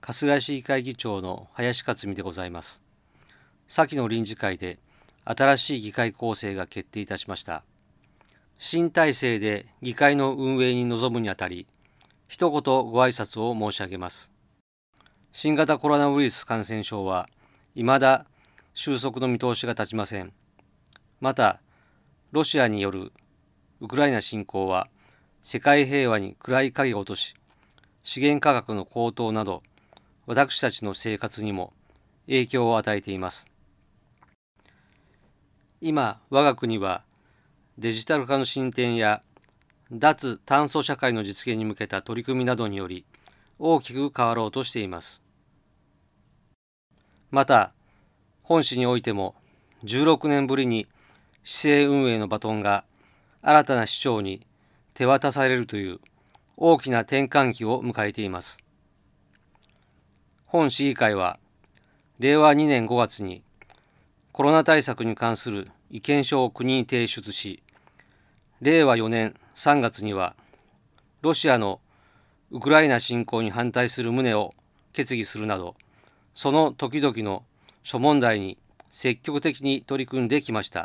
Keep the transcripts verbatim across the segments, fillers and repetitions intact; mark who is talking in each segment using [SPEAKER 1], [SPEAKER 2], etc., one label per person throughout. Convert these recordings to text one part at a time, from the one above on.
[SPEAKER 1] 春日井市議会議長の林克美でございます。先の臨時会で新しい議会構成が決定いたしました。新体制で議会の運営に臨むにあたり、一言ご挨拶を申し上げます。新型コロナウイルス感染症は未だ収束の見通しが立ちません。また、ロシアによるウクライナ侵攻は世界平和に暗い影を落とし、資源価格の高騰など、私たちの生活にも影響を与えています。今、我が国はデジタル化の進展や脱炭素社会の実現に向けた取り組みなどにより大きく変わろうとしています。また、本市においてもじゅうろくねんぶりに市政運営のバトンが新たな市長に手渡されるという大きな転換期を迎えています。本市議会はれいわにねんごがつにコロナ対策に関する意見書を国に提出し、れいわよねんさんがつにはロシアのウクライナ侵攻に反対する旨を決議するなど、その時々の諸問題に積極的に取り組んできました。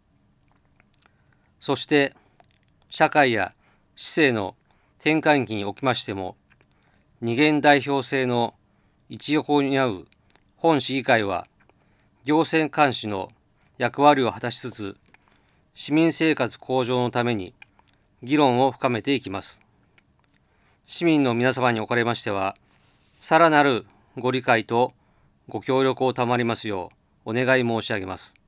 [SPEAKER 1] そして社会や市政の転換期におきましても、二元代表制の一翼を担う本市議会は行政監視の役割を果たしつつ、市民生活向上のために議論を深めていきます。市民の皆様におかれましては、さらなるご理解とご協力を賜りますようお願い申し上げます。